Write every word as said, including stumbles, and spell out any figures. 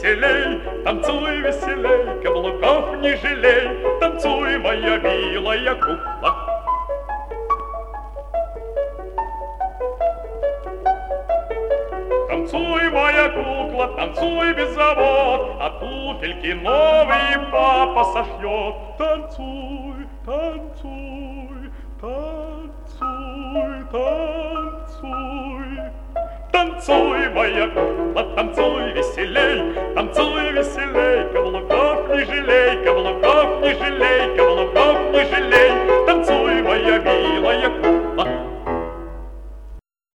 веселей, танцуй веселей, каблуков не жалей, танцуй, моя милая кукла. Танцуй, моя кукла, танцуй без забот, а туфельки новые папа сошьет. Танцуй, танцуй, танцуй, танцуй. Танцуй, моя кукла, танцуй веселей,